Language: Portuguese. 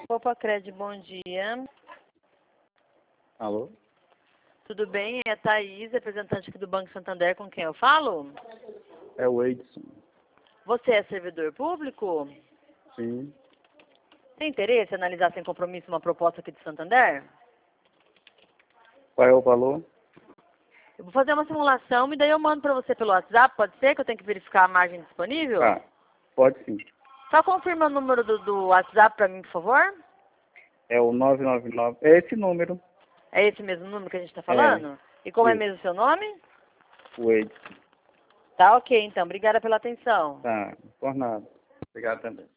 Opa, Cred, bom dia. Alô? Tudo bem? É a Thaís, representante aqui do Banco Santander, com quem eu falo? É o Edson. Você é servidor público? Sim. Tem interesse em analisar sem compromisso uma proposta aqui de Santander? Qual é o valor? Eu vou fazer uma simulação e daí eu mando para você pelo WhatsApp, pode ser? Que eu tenho que verificar a margem disponível? Tá. Pode sim. Só confirma o número do WhatsApp para mim, por favor. É o 999. É esse número. É esse mesmo número que a gente está falando? E como é Isso. mesmo o seu nome? O Edson. Tá ok, então. Obrigada pela atenção. Tá. Por nada. Obrigado também.